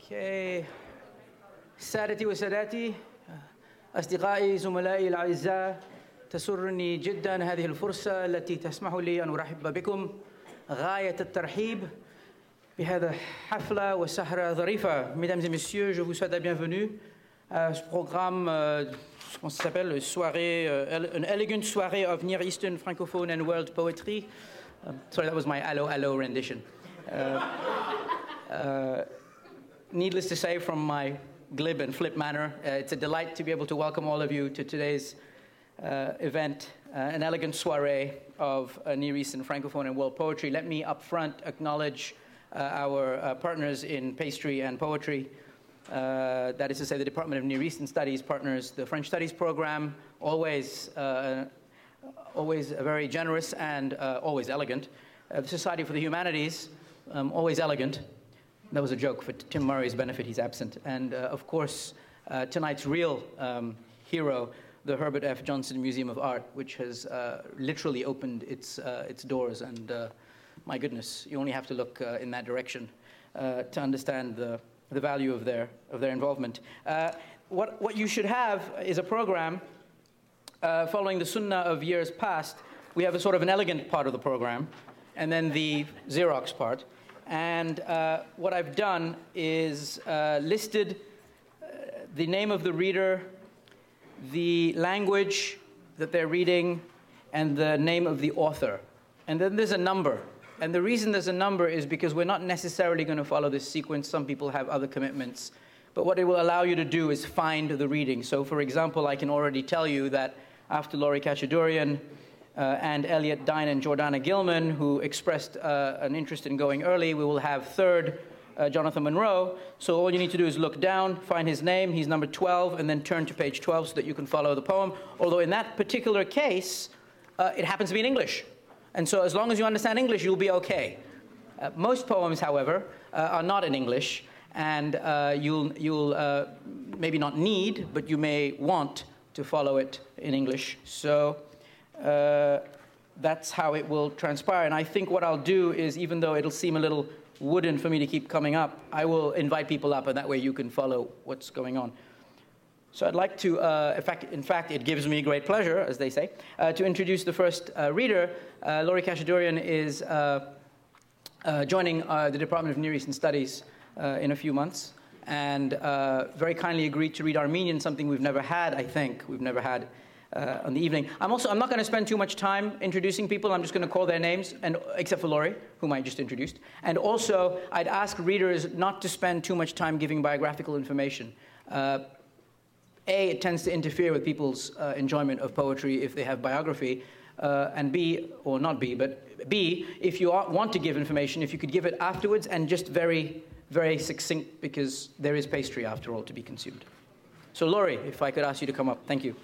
Okay. سادتي وساداتي أصدقائي زملائي الأعزاء تسرني جدا هذه الفرصة التي تسمح لي أن أرحب بكم غاية الترحيب بهذا حفلة وسهرة ظريفة. Mesdames et messieurs, je vous souhaite la bienvenue à ce programme, comment ça s'appelle, an elegant soirée of Near Eastern Francophone and World Poetry. Sorry, that was my allo rendition. Needless to say, from my glib and flip manner, it's a delight to be able to welcome all of you to today's event, an elegant soiree of Near Eastern Francophone and World Poetry. Let me up front acknowledge our partners in pastry and poetry. That is to say, the Department of Near Eastern Studies partners the French Studies program, always very generous and always elegant. The Society for the Humanities, always elegant. That was a joke for Tim Murray's benefit, he's absent. And of course, tonight's real hero, the Herbert F. Johnson Museum of Art, which has literally opened its doors. And my goodness, you only have to look in that direction to understand the value of their involvement. What you should have is a program following the sunnah of years past. We have a sort of an elegant part of the program, and then the Xerox part. And what I've done is listed the name of the reader, the language that they're reading, and the name of the author. And then there's a number. And the reason there's a number is because we're not necessarily going to follow this sequence. Some people have other commitments. But what it will allow you to do is find the reading. So, for example, I can already tell you that after Laurie Kachadurian and Elliot Dine and Jordana Gilman, who expressed an interest in going early, we will have third Jonathan Monroe. So all you need to do is look down, find his name, he's number 12, and then turn to page 12 so that you can follow the poem. Although in that particular case, it happens to be in English. And so as long as you understand English, you'll be okay. Most poems, however, are not in English, and you'll maybe not need, but you may want to follow it in English. So that's how it will transpire. And I think what I'll do is, even though it'll seem a little wooden for me to keep coming up, I will invite people up, and that way you can follow what's going on. So I'd like to, in fact, it gives me great pleasure, as they say, to introduce the first reader. Laurie Kachadurian is joining the Department of Near Eastern Studies in a few months, and very kindly agreed to read Armenian, something we've never had, I think. We've never had on the evening. I'm not going to spend too much time introducing people. I'm just going to call their names, except for Laurie, whom I just introduced. And also, I'd ask readers not to spend too much time giving biographical information. A, it tends to interfere with people's enjoyment of poetry if they have biography. And B, or not B, but B, if you want to give information, if you could give it afterwards and just very, very succinct, because there is pastry, after all, to be consumed. So, Laurie, if I could ask you to come up. Thank you.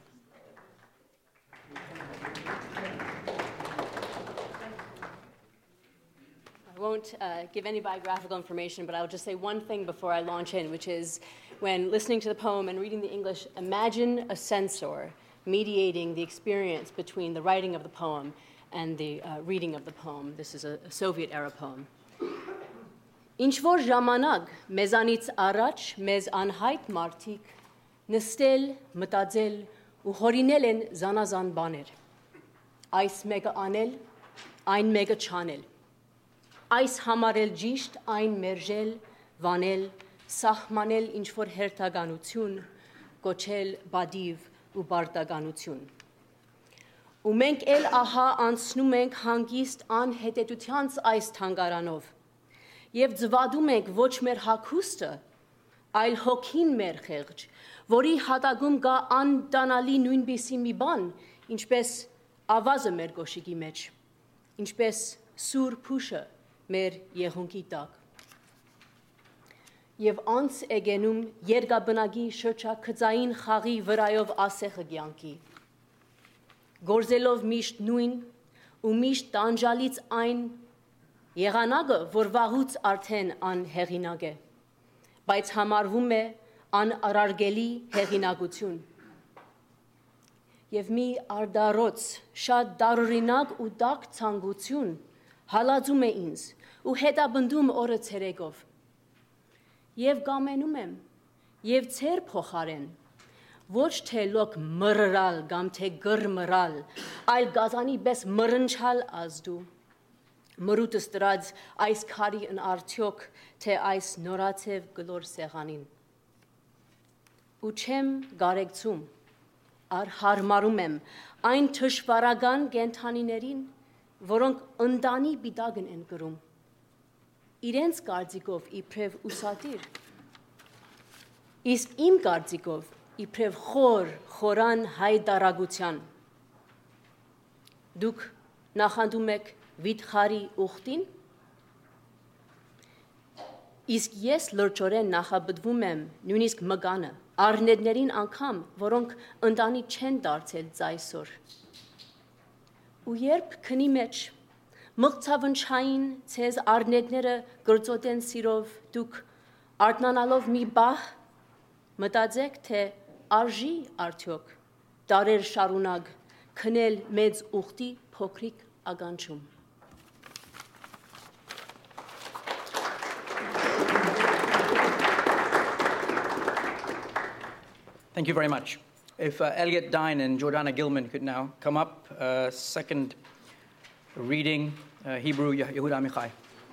I won't give any biographical information, but I'll just say one thing before I launch in, which is when listening to the poem and reading the English, imagine a censor mediating the experience between the writing of the poem and the reading of the poem. This is a Soviet-era poem. Ինչ-որ ժամանակ մեզանից առաջ մեզ անհայտ մարդիկ նստել, մտածել ու հորինել են զանազան բաներ. Այս մեկը անել, այն մեկը չանել. Այս համարել ճիշտ, այն մերժել, վանել, սահմանել ինչ-որ հերթականություն, կոչել բադիվ ու բարտականություն. Ու մենք էլ ահա անցնում ենք հանգիստ անհետեթությանց այս թանգարանով և ձվադում ենք ոչ մեր հագուստը, այլ հոգին մեր խեղճ, որի հատակում կա անտանալի նույնպիսի մի բան, ինչպես ավազը մեր գոշիկի մեջ, ինչպես սուր փուշը մեր եղունգի տակ։ Եվ անց է գենում երկաբնակի շրջակցային խաղի վրայով ասեղը կյանքի, գործելով միշտ նույն ու միշտ տանջալից այն եղանակը, որ վաղուց արդեն անհեղինակ է, բայց համարվում է անարարգելի հեղինակություն։ Եվ մի արդարոց շատ դարօրինակ ու տաք ցանկություն հալածում է ինձ ու հետապնդում օրը ցերեկով։ Եվ գամենում եմ, եւ ցեր փոխարեն, ոչ թե լոք մռռալ կամ թե գրմռալ, այլ գազանի պես մռնչալ ազդու։ Մրուտս դրած այս քարի în արդյոք, թե այս նորացև գլոր սեղանին։ Ու չեմ գարեկցում, հարմարում եմ այն թշվարական կենթանիներին, որոնք ընդանի բիտագն են գրում, իրենց կարծիքով իբրև ուսատիր, իսկ իմ կարծիքով իբրև խորան հայդարագության։ Դուք նախանդում եք վիթխարի ուխտին, իսկ ես լրջորեն նախաբդվում եմ նույնիսկ մգանը, արնետներին անգամ, որոնք ընդանի չեն դարձել ձայսոր։ Ու երբ քնի մեջ մղցավնչային ցեզ արնետները գրծոտեն սիրով, դուք արթնանալով մի բահ մտածեք, թե արժի արդյոք դարեր շարունակ քնել մեծ ուխտի փոքրիկ ականջում։ Thank you very much. If Elliot Dine and Jordana Gilman could now come up, second reading, Hebrew, Yehuda Amichai.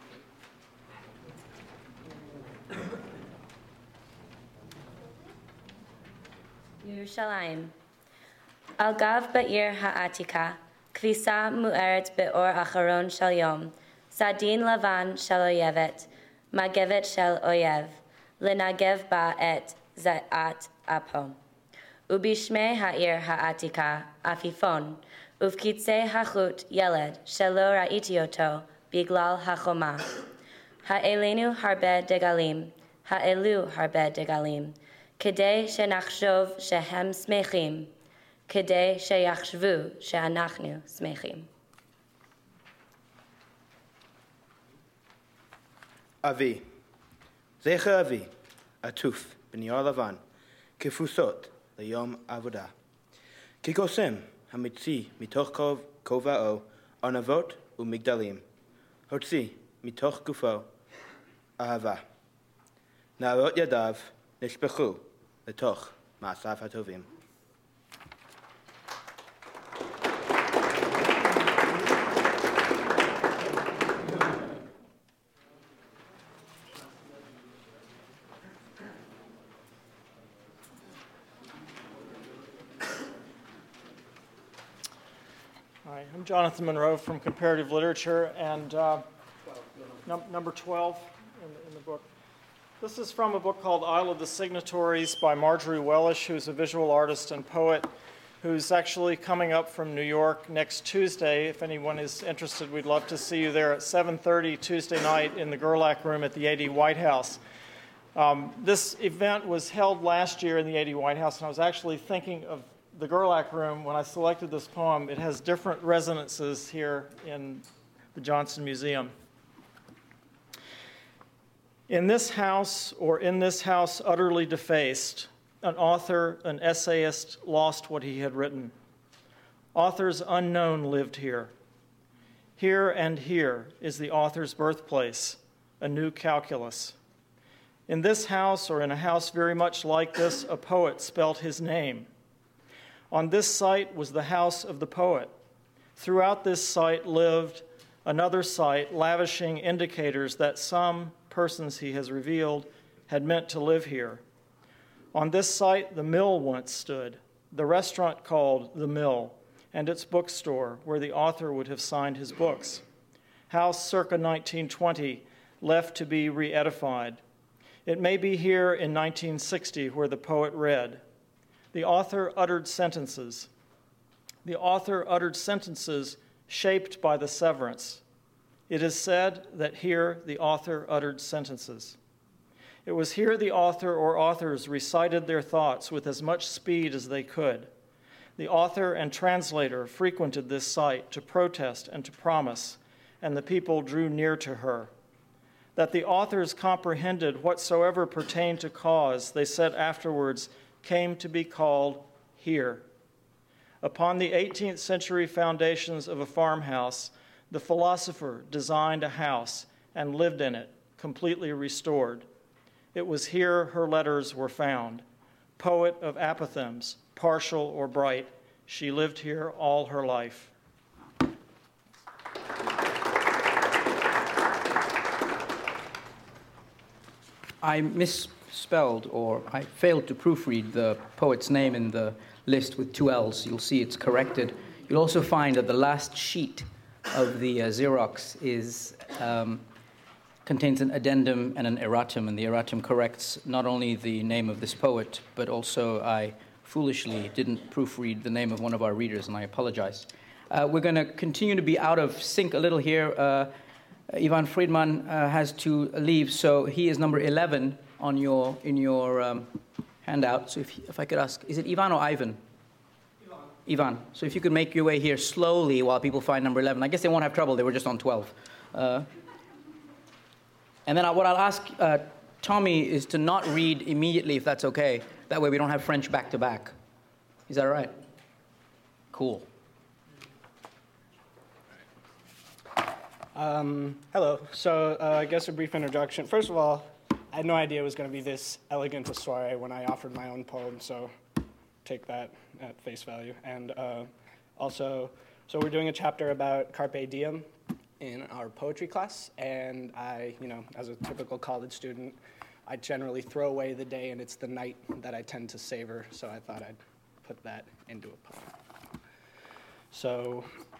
Yerushalayim. Al gav ba'ir ha'atika, kvisa mu'eret be'or acharon shel yom, sadin lavan shel oyevet, magevet shel oyev, lenagev ba et za'at apo. Ubishme ha'ir ha'atika, afifon, uvkitse hachut yeled, shelo ra'iti oto, biglal hachoma. Ha'elenu harbe degalim, ha'elu harbe degalim, כדי שנחשוב שהם שמחים, כדי שיחשבו שאנחנו שמחים. אבי, זכר אבי, עטוף בנייר לבן, כפרוסות ליום עבודה. כקוסם המציא מתוך כובעו ארנבות ומגדלים, הוציא מתוך גופו אהבה. נערות ידיו נשפכו לתוך מעשיו הטובים. Hi, I'm Jonathan Monroe from Comparative Literature, and number 12 in the book. This is from a book called Isle of the Signatories by Marjorie Wellish, who's a visual artist and poet who's actually coming up from New York next Tuesday. If anyone is interested, we'd love to see you there at 7:30 Tuesday night in the Gerlach Room at the AD White House. This event was held last year in the AD White House, and I was actually thinking of the Gerlach Room when I selected this poem. It has different resonances here in the Johnson Museum. In this house utterly defaced, an author, an essayist, lost what he had written. Authors unknown lived here. Here and here is the author's birthplace, a new calculus. In this house, or in a house very much like this, a poet spelt his name. On this site was the house of the poet. Throughout this site lived another site, lavishing indicators that some persons he has revealed had meant to live here. On this site, the mill once stood, the restaurant called The Mill, and its bookstore, where the author would have signed his books. House circa 1920, left to be re-edified. It may be here in 1960 where the poet read. The author uttered sentences. The author uttered sentences shaped by the severance. It is said that here the author uttered sentences. It was here the author or authors recited their thoughts with as much speed as they could. The author and translator frequented this site to protest and to promise, and the people drew near to her. That the authors comprehended whatsoever pertained to cause, they said afterwards, came to be called here. Upon the 18th century foundations of a farmhouse, the philosopher designed a house and lived in it, completely restored. It was here her letters were found. Poet of apothegms, partial or bright, she lived here all her life. I misspelled, or I failed to proofread the poet's name in the list with 2 L's. You'll see it's corrected. You'll also find that the last sheet of the Xerox contains an addendum and an erratum, and the erratum corrects not only the name of this poet, but also I foolishly didn't proofread the name of one of our readers, and I apologize. We're going to continue to be out of sync a little here. Ivan Friedman has to leave, so he is number 11 in your handout. So if I could ask, is it Ivan or Ivan? Ivan. So if you could make your way here slowly while people find number 11. I guess they won't have trouble. They were just on 12. And then what I'll ask Tommy is to not read immediately, if that's okay. That way we don't have French back to back. Is that all right? Cool. Hello. So I guess a brief introduction. First of all, I had no idea it was going to be this elegant a soiree when I offered my own poem, so take that at face value. And also, so we're doing a chapter about Carpe Diem in our poetry class, and I, as a typical college student, I generally throw away the day, and it's the night that I tend to savor, so I thought I'd put that into a poem. So,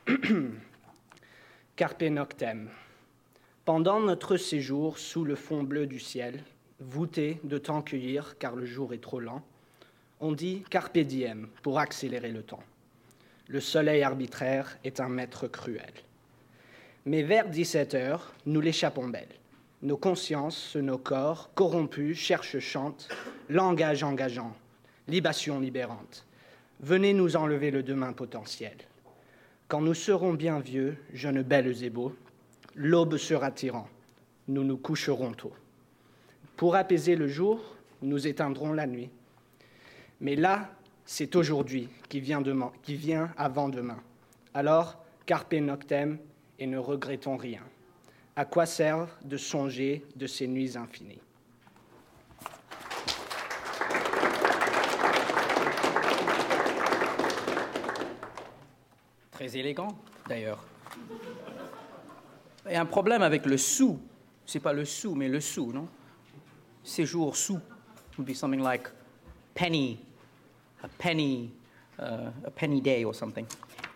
Carpe noctem. Pendant notre séjour sous le fond bleu du ciel, voûté de temps cueillir car le jour est trop lent, on dit carpe diem pour accélérer le temps. Le soleil arbitraire est un maître cruel. Mais vers 17 heures, nous l'échappons belle. Nos consciences, nos corps, corrompus, cherchent, chantent, langage engageant, libation libérante. Venez nous enlever le demain potentiel. Quand nous serons bien vieux, jeunes belles et beaux, l'aube sera tyran, nous nous coucherons tôt. Pour apaiser le jour, nous éteindrons la nuit. Mais là, c'est aujourd'hui qui vient avant demain. Alors, carpe noctem et ne regrettons rien. À quoi sert de songer de ces nuits infinies? Très élégant, d'ailleurs. Il y a un problème avec le sou. C'est pas le sou, mais le sou, non? Séjour sou would be something like penny, a penny day or something.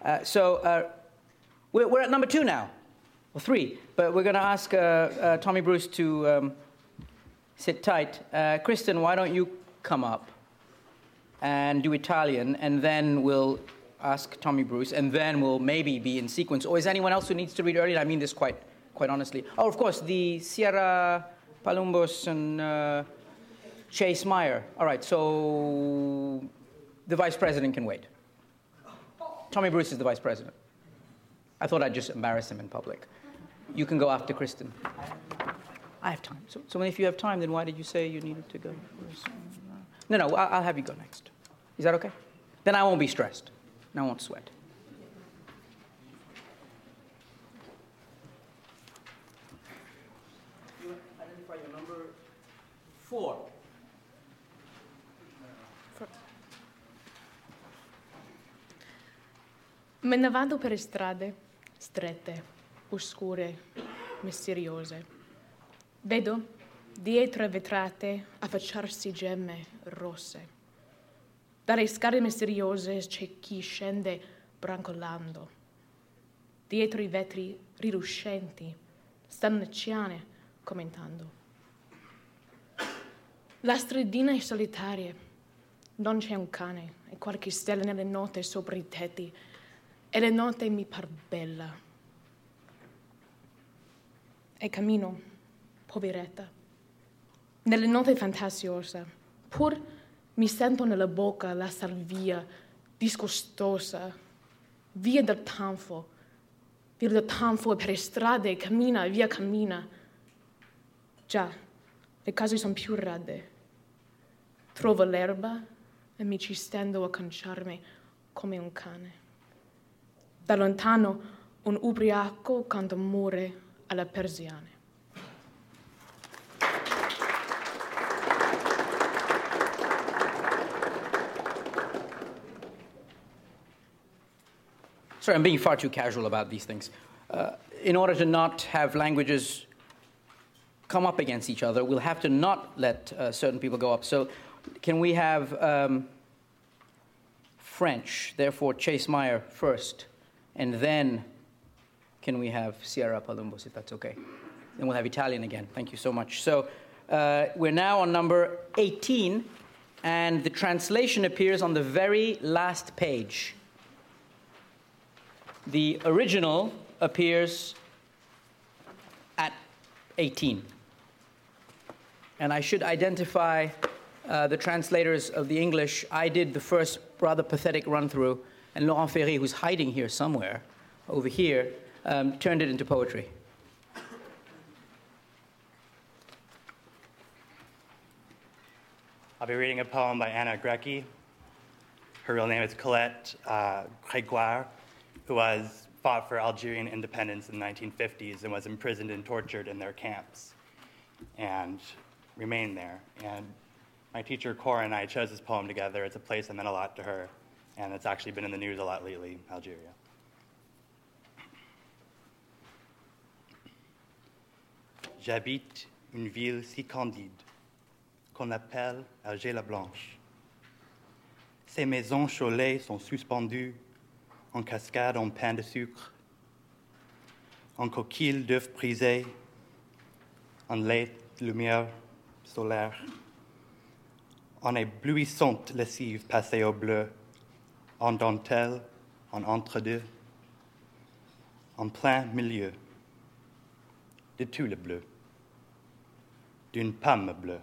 We're at number 2 now, or 3, but we're going to ask Tommy Bruce to sit tight. Kristen, why don't you come up and do Italian, and then we'll ask Tommy Bruce, and then we'll maybe be in sequence. Or is anyone else who needs to read early? I mean this quite honestly. Oh, of course, the Sierra Palumbos and Chase Meyer. All right, so the vice president can wait. Tommy Bruce is the vice president. I thought I'd just embarrass him in public. You can go after Kristen. I have time. So if you have time, then why did you say you needed to go first? No, I'll have you go next. Is that okay? Then I won't be stressed. And I won't sweat. You identify your number 4. Me ne vado per strade strette, oscure, misteriose. Vedo dietro vetrate affacciarsi gemme rosse. Dalle scale misteriose c'è chi scende brancolando. Dietro i vetri rilucenti stanno anziane commentando. La stradina è solitaria, non c'è un cane e qualche stella nelle note sopra i tetti, e la notte mi par bella. E cammino, poveretta, nella notte fantasiosa, pur mi sento nella bocca la salvia disgustosa, via del tanfo e per strade cammina, via cammina. Già, le case sono più rade. Trovo l'erba e mi ci stendo a canciarmi come un cane. Da lontano un ubriaco canta amore alle persiane. sorry, I'm being far too casual about these things. In order to not have languages come up against each other, we'll have to not let certain people go up. So can we have French, therefore Chase Meyer first, and then can we have Sierra Palumbos, if that's okay? Then we'll have Italian again. Thank you so much. So we're now on number 18, and the translation appears on the very last page. The original appears at 18. And I should identify the translators of the English. I did the first rather pathetic run-through, and Laurent Ferry, who's hiding here somewhere, over here, turned it into poetry. I'll be reading a poem by Anna Grecki. Her real name is Colette Grégoire, who fought for Algerian independence in the 1950s and was imprisoned and tortured in their camps and remained there. And my teacher, Cora, and I chose this poem together. It's a place that meant a lot to her, and it's actually been in the news a lot lately, Algeria. J'habite une ville si candide qu'on appelle Alger-la-Blanche. Ces maisons Cholet sont suspendues en cascade en pain de sucre, en coquilles d'œufs brisés, en lait lumière solaire, en éblouissante lessive passée au bleu, en dentelle, en entre-deux, en plein milieu de tout le bleu, d'une pomme bleue.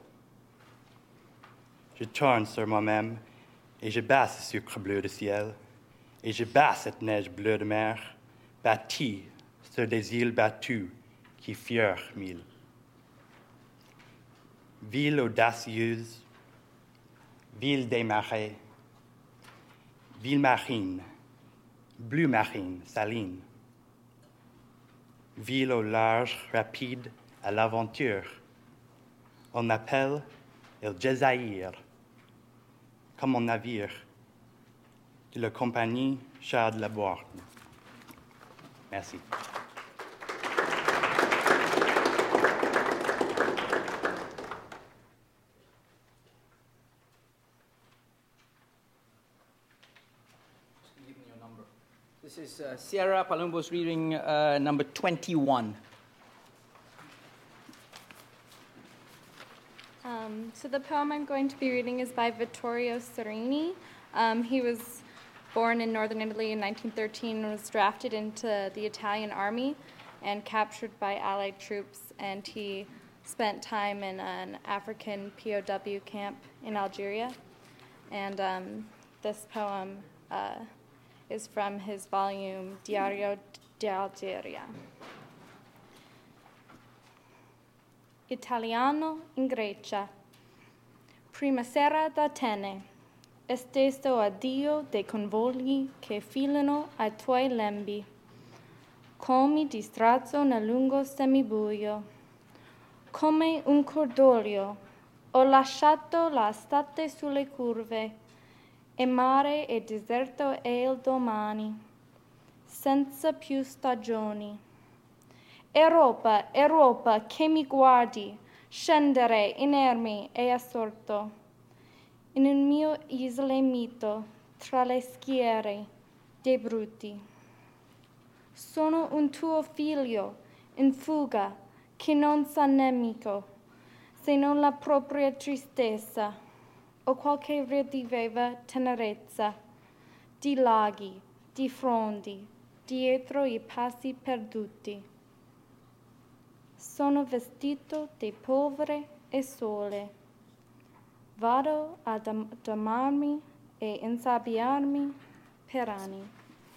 Je tourne sur moi-même et je bats ce sucre bleu de ciel, et je bats cette neige bleue de mer, bâtie sur des îles battues qui furent mille. Ville audacieuse, ville des marais, ville marine, bleu marine, saline. Ville au large, rapide, à l'aventure. On appelle El Jazaïr, comme mon navire, de la compagnie Charles de la Bourne. Merci. This is Sierra Palumbos reading number 21. So the poem I'm going to be reading is by Vittorio Serini. He was born in northern Italy in 1913 and was drafted into the Italian army and captured by Allied troops, and he spent time in an African POW camp in Algeria. And this poem is from his volume Diario d'Algeria. Italiano in Grecia. Prima sera d'Atene. Esteso addio dei convogli che filano ai tuoi lembi. Come distrazzo nel lungo semibuio. Come un cordoglio. Ho lasciato l'estate sulle curve. E mare e deserto è il domani. Senza più stagioni. Europa, Europa, che mi guardi, scendere inerme e assorto, in un mio isolamento tra le schiere dei bruti. Sono un tuo figlio in fuga che non sa nemico, se non la propria tristezza o qualche rediveva tenerezza di laghi, di frondi, dietro i passi perduti. Sono vestito di polvere e sole. Vado a domarmi e insabbiarmi per anni.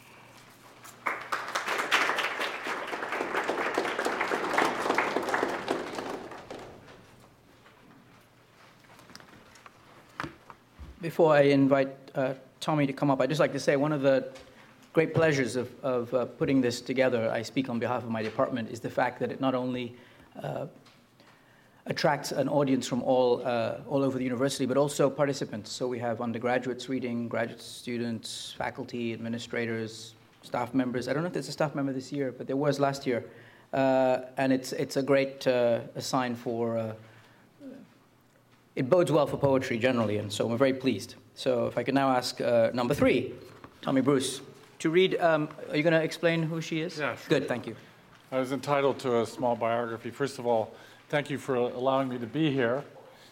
Before I invite Tommy to come up, I'd just like to say one of the great pleasures of putting this together, I speak on behalf of my department, is the fact that it not only attracts an audience from all over the university, but also participants. So we have undergraduates reading, graduate students, faculty, administrators, staff members. I don't know if there's a staff member this year, but there was last year. And it's a great a sign for... it bodes well for poetry generally, and so we're very pleased. So if I could now ask number 3, Tommy Bruce, to read... are you going to explain who she is? Yeah, sure. Good, thank you. I was entitled to a small biography. First of all, thank you for allowing me to be here.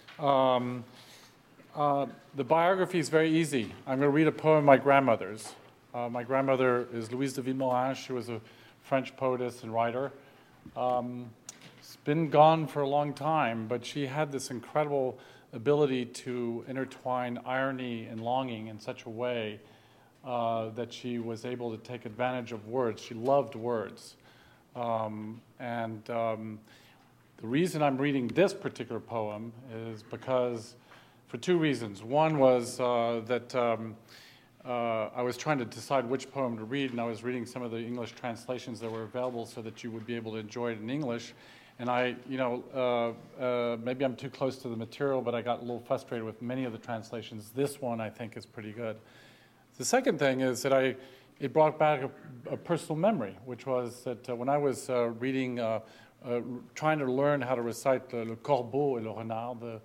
The biography is very easy. I'm going to read a poem of my grandmother's. My grandmother is Louise de Villemorin. She was a French poetess and writer. She's been gone for a long time, but she had this incredible ability to intertwine irony and longing in such a way that she was able to take advantage of words. She loved words. The reason I'm reading this particular poem is because, for 2 reasons. One was that I was trying to decide which poem to read, and I was reading some of the English translations that were available so that you would be able to enjoy it in English. And maybe I'm too close to the material, but I got a little frustrated with many of the translations. This one, I think, is pretty good. The second thing is that it brought back a personal memory, which was that when I was reading, trying to learn how to recite Le Corbeau et le Renard,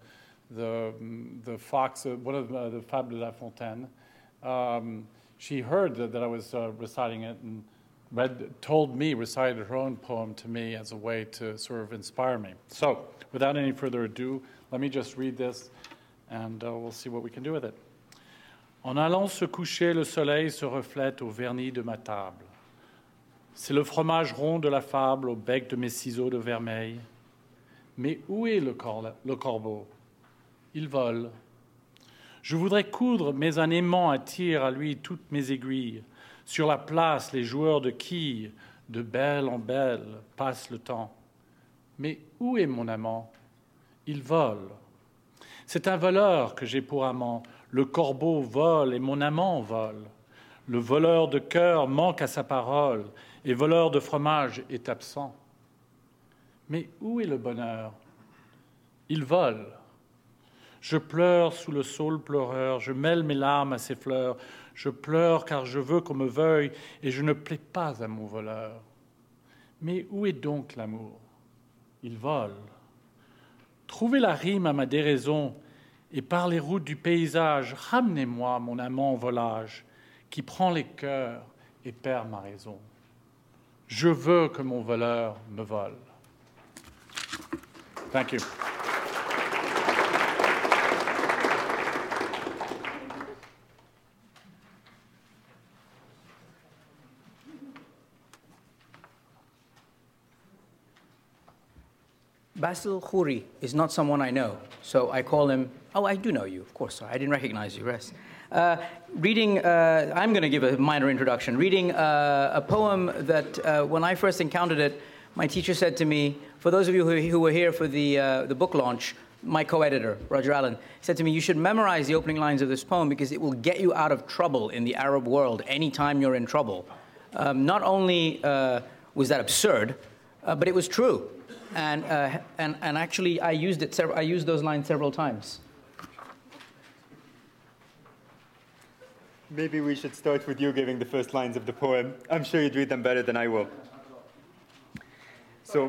the fox, one of the Fables de La Fontaine, she heard that I was reciting it and recited her own poem to me as a way to sort of inspire me. So, without any further ado, let me just read this, and we'll see what we can do with it. En allant se coucher, le soleil se reflète au vernis de ma table. C'est le fromage rond de la fable au bec de mes ciseaux de vermeil. Mais où est le corbeau? Il vole. Je voudrais coudre, mais un aimant attire à lui toutes mes aiguilles. Sur la place, les joueurs de quilles, de belle en belle, passent le temps. Mais où est mon amant? Il vole. C'est un voleur que j'ai pour amant. Le corbeau vole et mon amant vole. Le voleur de cœur manque à sa parole et voleur de fromage est absent. Mais où est le bonheur? Il vole. Je pleure sous le saule pleureur, je mêle mes larmes à ses fleurs. Je pleure car je veux qu'on me veuille et je ne plais pas à mon voleur. Mais où est donc l'amour? Il vole. Trouvez la rime à ma déraison et par les routes du paysage, ramenez-moi mon amant en volage qui prend les cœurs et perd ma raison. Je veux que mon voleur me vole. Thank you. Basil Khoury is not someone I know, so I call him... Oh, I do know you, of course. Sorry, I didn't recognize you, yes. I'm going to give a minor introduction. Reading a poem that when I first encountered it, my teacher said to me, for those of you who were here for the book launch, my co-editor, Roger Allen, said to me, you should memorize the opening lines of this poem because it will get you out of trouble in the Arab world anytime you're in trouble. Not only was that absurd, but it was true. And actually, I used those lines several times. Maybe we should start with you giving the first lines of the poem. I'm sure you'd read them better than I will. So,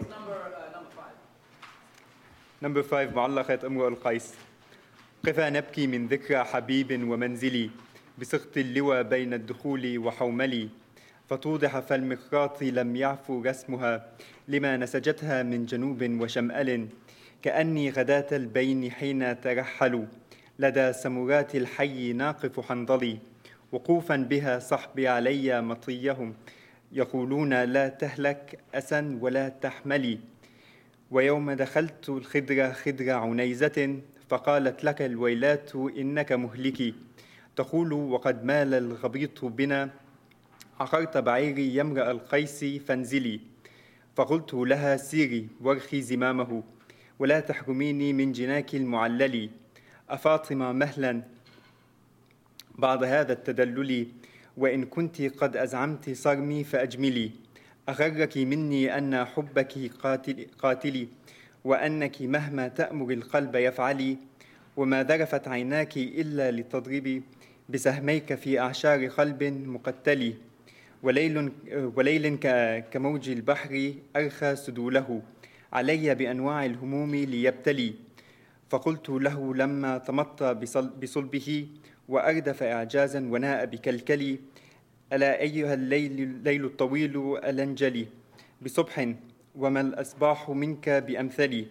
number 5, معلقة امرؤ القيس. قفا نبكي من ذكرى حبيب ومنزلي بسقط اللوى بين الدخول وحوملي فتوضح فالمخراط لم يعفو رسمها لما نسجتها من جنوب وشمال كأني غداة البين حين ترحلوا لدى سمرات الحي ناقف حنظلي وقوفا بها صحبي علي مطيهم يقولون لا تهلك أسا ولا تحملي ويوم دخلت الخدر خدر عنيزة فقالت لك الويلات إنك مهلكي تقول وقد مال الغبيط بنا عقرت بعيري يمرأ القيس فانزلي فقلت لها سيري وارخي زمامه ولا تحرميني من جناك المعلل أفاطمة مهلا بعد هذا التدلل وإن كنت قد أزعمت صرمي فأجملي أغرك مني أن حبك قاتلي وأنك مهما تأمر القلب يفعلي وما ذرفت عيناك إلا لتضربي بسهميك في أعشار قلب مقتل وليل كموج البحر أرخى سدوله علي بأنواع الهموم ليبتلي فقلت له لما تمطى بصلبه وأردف إعجازا وناء بكلكلي ألا أيها الليل الطويل ألنجلي بصبح وما الأصباح منك بأمثلي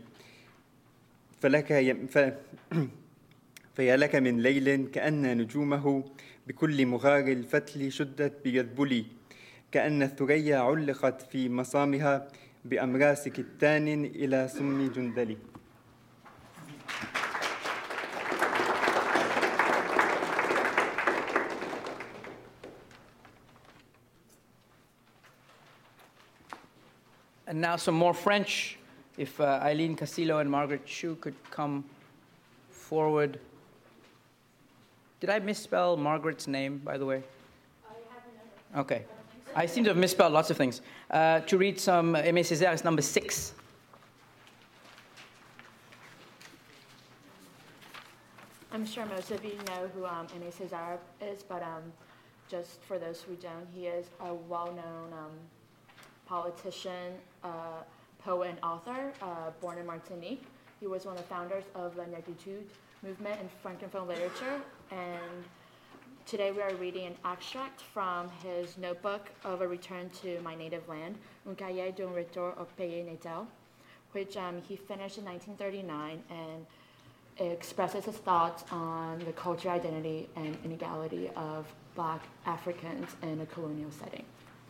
فيا لك من ليل كأن نجومه بكل مغار الفتل شدت بيذبلي كأن الثريا علقت في مصامها بأمراس كتان إلى سم جندلي. And now some more French. If Eileen Castillo and Margaret Chu could come forward. Did I misspell Margaret's name, by the way? Okay. I seem to have misspelled lots of things. To read some Aimé Césaire is number 6. I'm sure most of you know who Aimé Césaire is, but just for those who don't, he is a well-known politician, poet, and author, born in Martinique. He was one of the founders of La Negritude movement in Francophone literature, and today we are reading an extract from his notebook of a return to my native land, Un cahier d'un retour au pays natal, which he finished in 1939, and it expresses his thoughts on the culture, identity, and inequality of Black Africans in a colonial setting.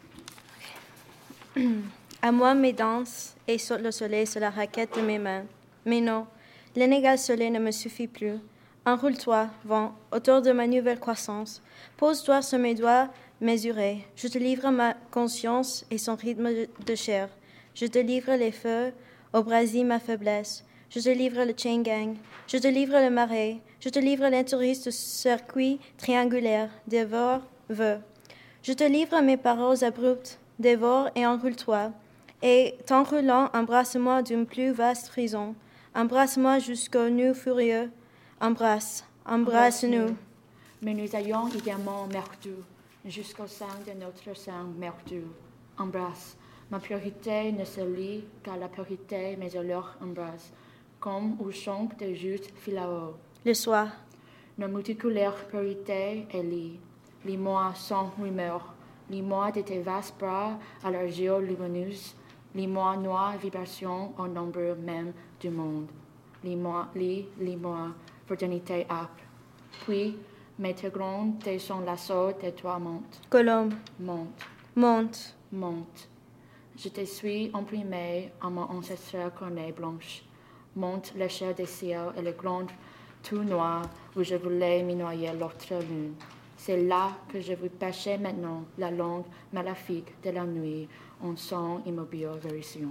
À moi mes danses et saute le soleil sur la raquette de mes mains. Mais non, l'inégal soleil ne me suffit plus. Enroule-toi, vent, autour de ma nouvelle croissance. Pose-toi sur mes doigts mesurés. Je te livre ma conscience et son rythme de chair. Je te livre les feux, au brasier ma faiblesse. Je te livre le chain gang. Je te livre le marais. Je te livre l'intérêt de circuit triangulaire. Dévore, veux. Je te livre mes paroles abruptes. Dévore et enroule-toi. Et t'enroulant, embrasse-moi d'une plus vaste prison. Embrasse-moi jusqu'au nœud furieux. Embrasse, embrasse-nous. Mais nous ayons également perdu, jusqu'au sein de notre sein perdu. Embrasse. Ma purité ne se lie qu'à la purité, mais alors embrasse. Comme au chant de juste Philao. Le soir. Nos multiculaires purités est lit. Lis-moi sans rumeur. Lis-moi de tes vastes bras à leurs yeux lumineux. Lis-moi noire vibration au nombre même du monde. Lis-moi, lis-moi, fraternité âpre. Puis, maître grand, tes son lasso de toi monte. Colombe. Monte. Monte. Monte. Je te suis imprimé en mon ancestrale cornée blanche. Monte l'échelle des cieux et le grand tout noir où je voulais m'y noyer l'autre lune. C'est là que je vous pêchais maintenant la langue maléfique de la nuit en son immobile vérification.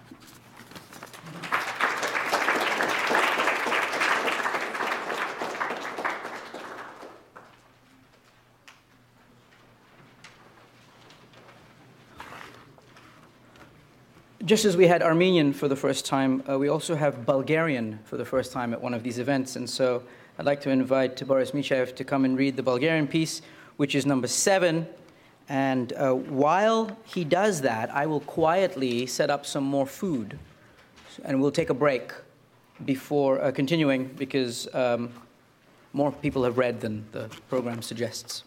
Just as we had Armenian for the first time, we also have Bulgarian for the first time at one of these events. And so I'd like to invite Boris Michaev to come and read the Bulgarian piece, which is number 7. And while he does that, I will quietly set up some more food. And we'll take a break before continuing, because more people have read than the program suggests.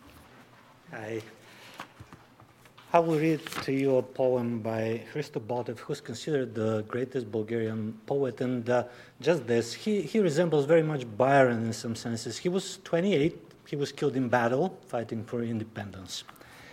I will read to you a poem by Hristo Botev, who's considered the greatest Bulgarian poet. And just this, he resembles very much Byron in some senses. He was 28. He was killed in battle, fighting for independence.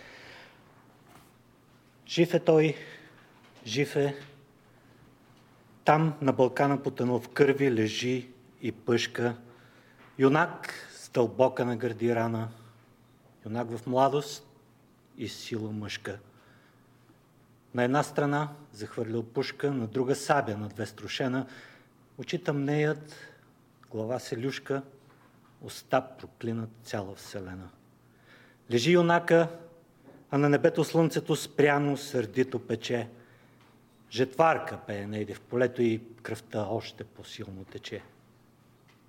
Жив е той, жив е. Там на Балкана потънал в кърви лежи и пъшка. Юнак с дълбока на гърди рана. Юнак в младост и сила мъжка. На една страна захвърлил пушка, на друга сабя на две струшена. Очи тъмнеят, глава се люшка, уста проклинат цяла вселена. Лежи юнака, а на небето слънцето спряно сърдито пече. Жетварка пее нейде в полето и кръвта още по-силно тече.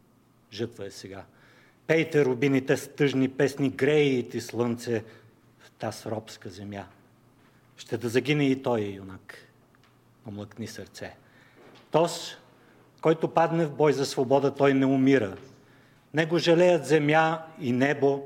Жътва е сега. Пейте рубините с тъжни песни, грее ти слънце, в таз робска земя. Ще да загине и той, юнак. Омлъкни сърце. Тос, който падне в бой за свобода, той не умира. Него жалеят земя и небо,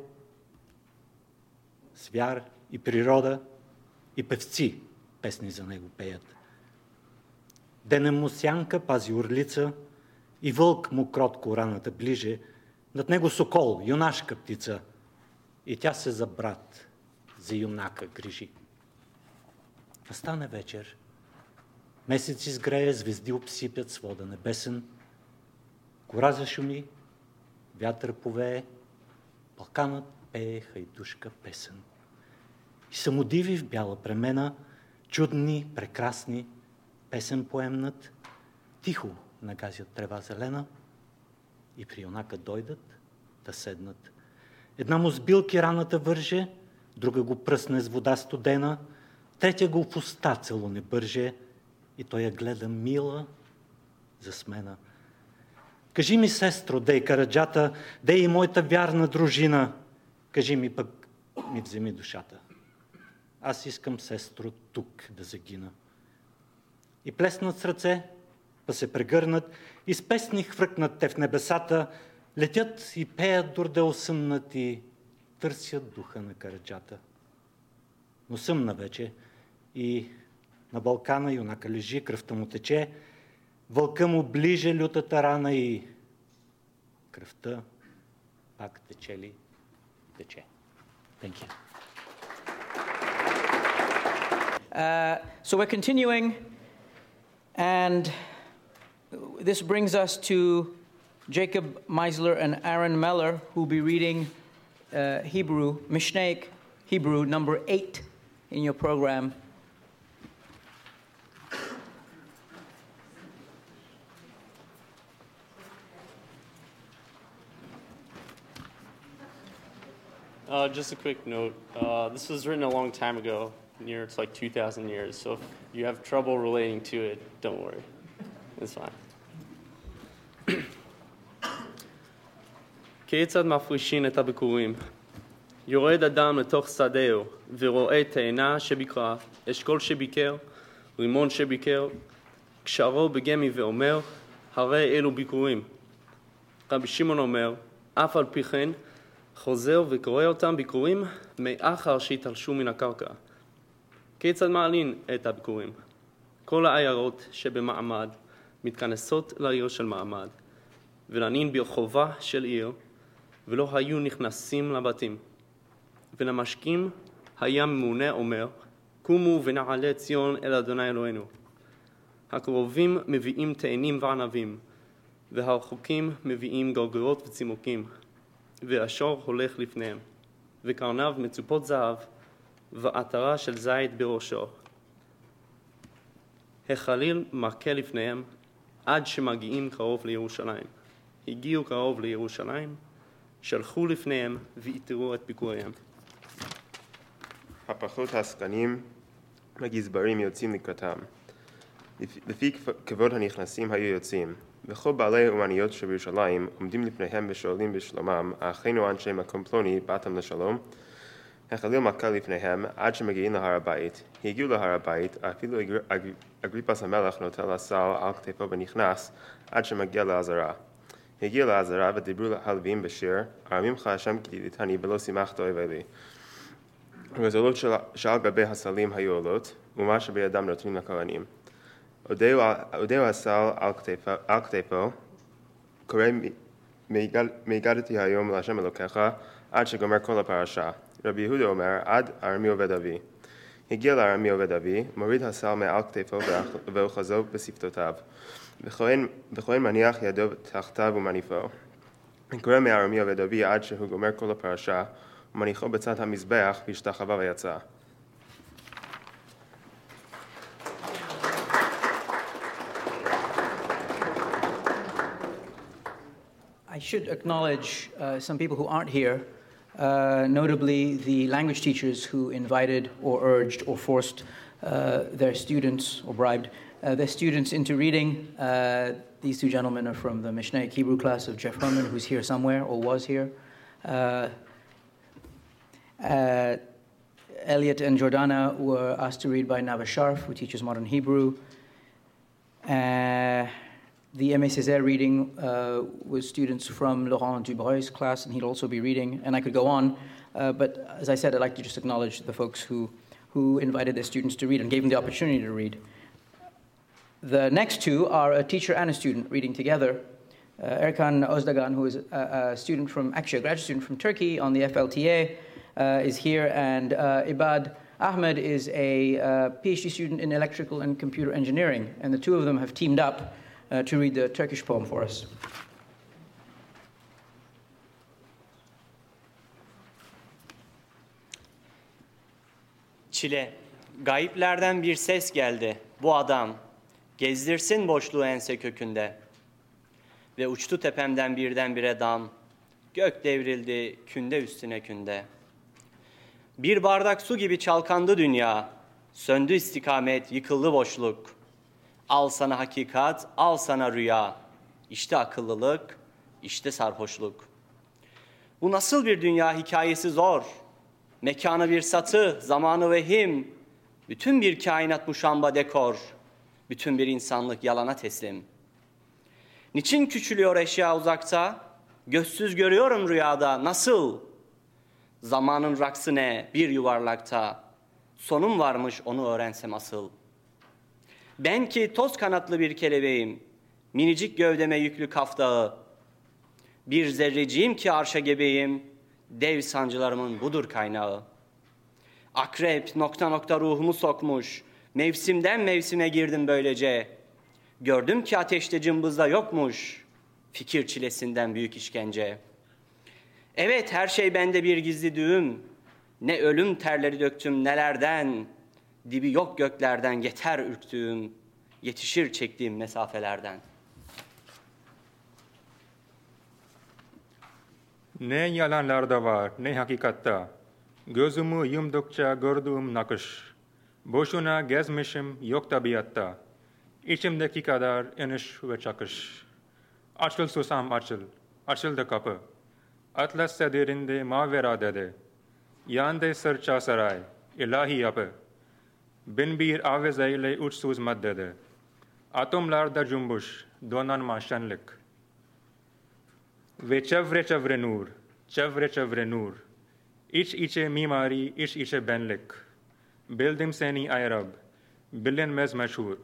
свяр и природа, и певци песни за него пеят. Денем му сянка пази орлица, и вълк му кротко раната ближе, над него сокол, юнашка птица, и тя се за брат, за юнака грижи. Настане вечер, месец изгрее, звезди обсипят свода небесен, гора зашуми, вятър повее, Балканът пее хайдушка песен. И самодиви в бяла премена, чудни, прекрасни, песен поемнат, тихо нагазят трева зелена и при юнака дойдат да седнат. Една му с билки раната върже, друга го пръсне с вода студена, третя го в уста целуне бърже и той я гледа мила за смена. Кажи ми, сестро, дей караджата, дей и моята вярна дружина, кажи ми пък, ми вземи душата. Аз искам, сестро, тук да загина. И плеснат с ръце, па се прегърнат, и с песни хвъркнат те в небесата, летят и пеят дорде осъмнат и търсят духа на караджата. Но съмна вече и на Балкана юнака лежи, кръвта му тече, вълка му ближе лютата рана и кръвта пак тече ли? Тече. Thank you. So we're continuing, and this brings us to Jacob Meisler and Aaron Meller, who will be reading Hebrew, Mishnaic Hebrew number 8 in your program. Just a quick note. This was written a long time ago. It's like 2,000 years. So if you have trouble relating to it, don't worry. It's fine. כיצד מפרישין את הביקורים? יורד אדם לתוך שדהו ורואה תאנה שביקרה, אשכול שביקר, רימון שביקר, קשרו בגמי ואומר, הרי אלו ביקורים. רבי שמעון אומר, אף על פי כן, חוזר וקורא אותם ביקורים מאחר שהתלשו מן הקרקע. כיצד מעלין את הביקורים? כל העיירות שבמעמד מתכנסות לעיר של מעמד, ולנין ברחובה של עיר, ולא היו נכנסים לבתים. ולמשקים היה ממונה אומר, קומו ונעלה ציון אל אדוני אלוהינו. הקרובים מביאים תאנים וענבים, והרחוקים מביאים גרגרות וצימוקים, והשור הולך לפניהם, וקרניו מצופות זהב, ועטרה של זית בראשו. החליל מכה לפניהם, עד שמגיעים קרוב לירושלים. הגיעו קרוב לירושלים, שלחו לפניהם ואיתרו את ביקוריהם. הפחות העסקנים הגזברים יוצאים לקראתם. לפי כבוד הנכנסים היו יוצאים. וכל בעלי אומניות שבירושלים עומדים לפניהם ושואלים בשלומם, אחינו אנשי מקום פלוני, באתם לשלום? החליל מכה לפניהם עד שמגיעים להר הבית. הגיעו להר הבית, אפילו אגריפס המלך נוטל הסל על כתפו ונכנס עד שמגיע לעזרה. הגיע לעזרה ודיברו הלווים בשיר, ארמימך השם כי תיתני ולא שימחת אויבי לי. הרזולות שעל גבי הסלים היו עולות, ומה שבידם נותנים לכהנים. הודיעו הסל על כתפו, קורא מהגדתי היום להשם אלוקיך, עד שגומר כל הפרשה. רבי יהודה אומר, עד ארמי עובד אבי. הגיע לארמי עובד אבי, מוריד הסל מעל כתפו ואוחזו בשפתותיו. וכהן מניח ידו תחתיו ומניפו. קורא מארמי עובד אבי עד שהוא גומר כל הפרשה, ומניחו בצד המזבח והשתחווה ויצא. I should acknowledge some people who aren't here, notably the language teachers who invited or urged or forced their students or bribed their students into reading. These two gentlemen are from the Mishnaic Hebrew class of Jeff Herman, who's here somewhere or was here. Elliot and Jordana were asked to read by Nava Sharf, who teaches modern Hebrew. The Aimé Césaire reading was students from Laurent Dubreuil's class, and he'll also be reading, and I could go on, but as I said, I'd like to just acknowledge the folks who invited their students to read and gave them the opportunity to read. The next two are a teacher and a student reading together. Erkan Özdagan, who is a student from, actually a graduate student from Turkey on the FLTA, is here, and Ibad Ahmed is a PhD student in electrical and computer engineering, and the two of them have teamed up to read the Turkish poem for us. Çile, gayiplerden bir ses geldi, bu adam, gezdirsin boşluğu ense kökünde. Ve uçtu tepemden birdenbire dam, gök devrildi künde üstüne künde. Bir bardak su gibi çalkandı dünya, söndü istikamet, yıkıldı boşluk. Al sana hakikat, al sana rüya, işte akıllılık, işte sarhoşluk. Bu nasıl bir dünya hikayesi zor, mekanı bir satı, zamanı vehim, bütün bir kainat muşamba dekor, bütün bir insanlık yalana teslim. Niçin küçülüyor eşya uzakta, gözsüz görüyorum rüyada, nasıl? Zamanın raksı ne bir yuvarlakta, sonum varmış onu öğrensem asıl. Ben ki toz kanatlı bir kelebeğim, minicik gövdeme yüklü kaftağı, bir zerreciyim ki arşa gebeyim, dev sancılarımın budur kaynağı. Akrep nokta nokta ruhumu sokmuş, mevsimden mevsime girdim böylece. Gördüm ki ateşte cımbızda yokmuş, fikir çilesinden büyük işkence. Evet her şey bende bir gizli düğüm, ne ölüm terleri döktüm nelerden, dibi yok göklerden yeter ürktüğüm, yetişir çektiğim mesafelerden. Ne yalanlarda var, ne hakikatta. Gözümü yumdukça gördüğüm nakış. Boşuna gezmişim yok tabiatta. İçimdeki kadar iniş ve çakış. Açıl susam açıl, açıldı kapı. Atlas sedirinde mavera dedi. Yandı sırça saray, ilahi yapı. Bin bir avezeyle uçsuz maddede. Atomlarda cumbuş, donanma şenlik. Ve çevre çevre nur, çevre çevre nur. İç içe mimari, iç içe benlik. Bildim seni ay Rab, bilinmez meşhur.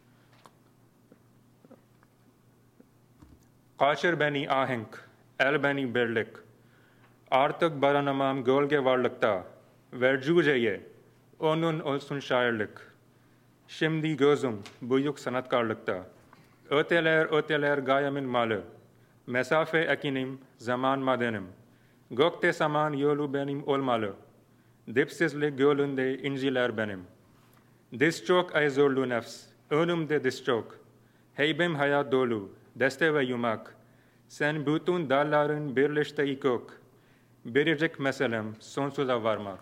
Kaçır beni ahenk, el beni birlik. Artık barınamam gölge varlıkta. Vercüceye, onun olsun şairlik. Şimdi gözüm büyük sanatkarlıkta. Öteler öteler gayemin malı. Mesafe ekinim, zaman madenim. Gökte saman yolu benim olmalı. Dipsizlik gölünde inciler benim. Diz çok ay zorlu nefs, önümde diz çok. Heybim hayat dolu, deste ve yumak. Sen bütün dalların birleştiği kök. Biricik meselem sonsuza varmak.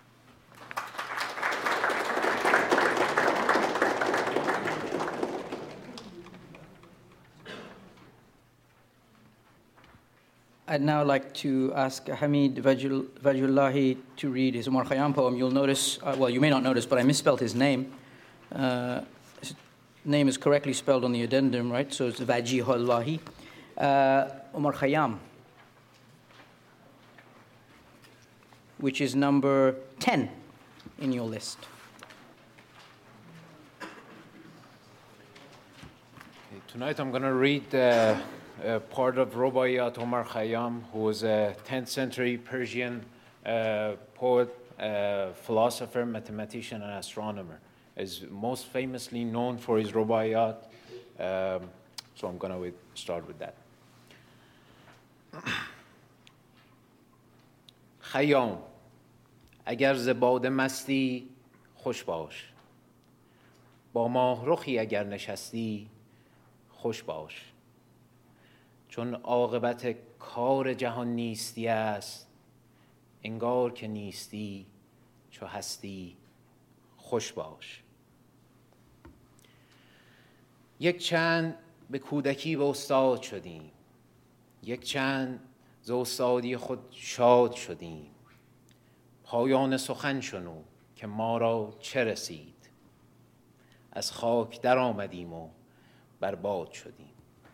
I'd now like to ask Hamid Vajullahi to read his Omar Khayyam poem. You'll notice, well, you may not notice, but I misspelled his name. His name is correctly spelled on the addendum, right? So it's Vajihullahi. Omar Khayyam, which is number 10 in your list. Tonight I'm going to read part of Rubaiyat Omar Khayyam, who was a 10th century Persian poet, philosopher, mathematician, and astronomer. Is most famously known for his Rubaiyat, so I'm going to start with that. خیام اگر ز باده مستی خوش باش با ماه رخی اگر نشستی خوش باش چون عاقبت کار جهان نیستی است انگار که نیستی چو هستی خوش باش یک چند به کودکی به استاد شدیم یک چند ز استادی خود شاد شدیم پایان سخن شنو که ما را چه رسید. از خاک در آمدیم و برباد شدیم.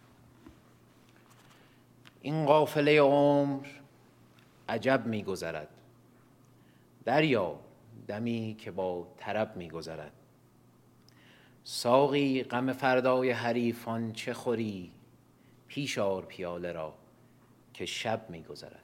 این قافله عمر عجب می گذرد. دریا دمی که با طرب می گذرد. ساقی غم فردای حریفان چه خوری، پیش آر پیاله را که شب می گذرد.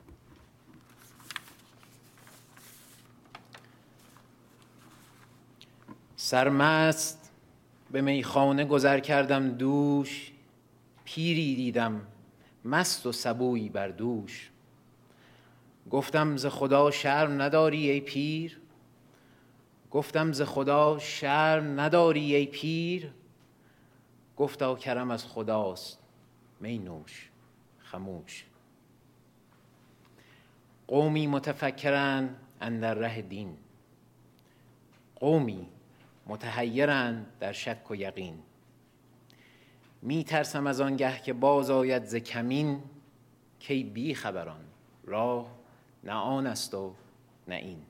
سرمست به میخانه گذر کردم دوش، پیری دیدم مست و سبویی بر دوش. گفتم ز خدا شرم نداری ای پیر، گفتم ز خدا شرم نداری ای پیر. گفتا کرم از خداست می نوش خموش. قومی متفکرند اندر ره دین، قومی متحیرند در شک و یقین. می ترسم از آنگه که باز آید ز کمین، کی بی خبران راه نه آن است و نه این.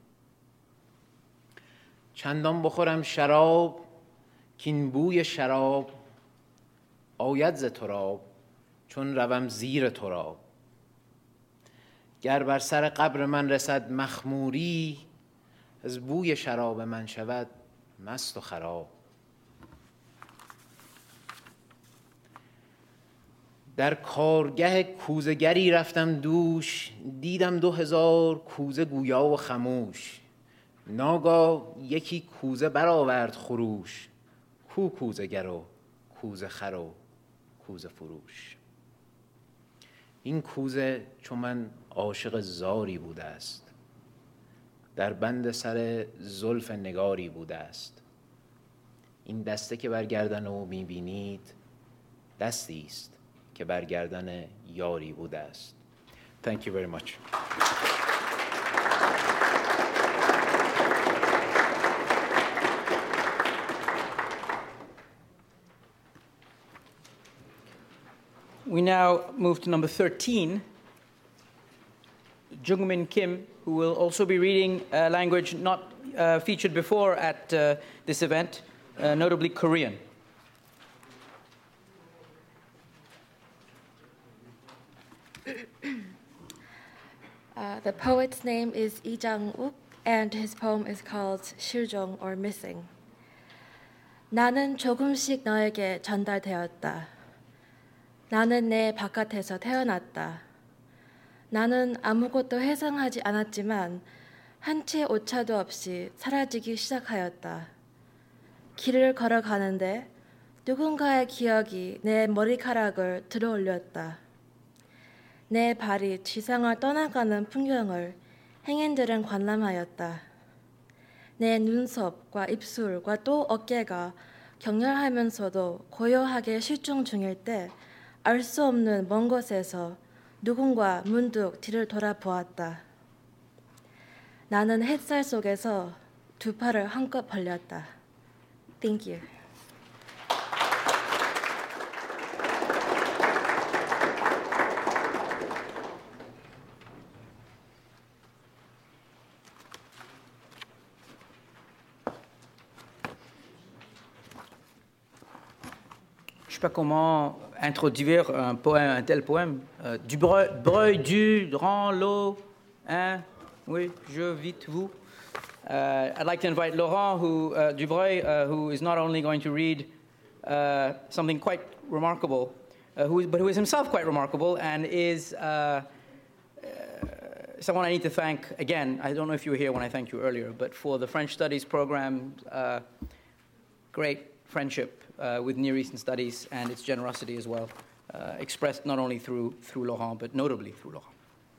چندان بخورم شراب کین بوی شراب، آید ز تراب چون روم زیر تراب. گر بر سر قبر من رسد مخموری، از بوی شراب من شود مست و خراب. در کارگه کوزگری رفتم دوش، دیدم 2000 کوزه گویا و خموش. ناگاه یکی کوزه برآورد خروش، کو کوزگر و کوزه خر و کوزه فروش. این کوزه چون من عاشق زاری بوده است، در بند سر زلف نگاری بوده است. این دسته که بر گردن او میبینید دستی است که بر گردن یاری بوده است. Thank you very much. We now move to number 13, Jungmin Kim, who will also be reading a language not featured before at this event, notably Korean. The poet's name is Lee Jang-uk, and his poem is called 실종 or Missing. 나는 조금씩 너에게 전달되었다. 나는 내 바깥에서 태어났다. 나는 아무것도 회상하지 않았지만 한 채 오차도 없이 사라지기 시작하였다. 길을 걸어가는데 누군가의 기억이 내 머리카락을 들어올렸다. 내 발이 지상을 떠나가는 풍경을 행인들은 관람하였다. 내 눈썹과 입술과 또 어깨가 격렬하면서도 고요하게 실종 중일 때 알 수 없는 먼 곳에서 누군가 문득 뒤를 돌아보았다. 나는 햇살 속에서 두 팔을 한껏 벌렸다. Thank you. Je ne sais pas comment introduire un tel poème. Du breuil, du, rend l'eau, hein, oui, je, vite, vous. I'd like to invite Laurent Dubreuil, who is not only going to read something quite remarkable, but who is himself quite remarkable and is someone I need to thank again. I don't know if you were here when I thanked you earlier, but for the French Studies program, great friendship with Near Eastern Studies and its generosity as well, expressed not only through Laurent, but notably through Laurent.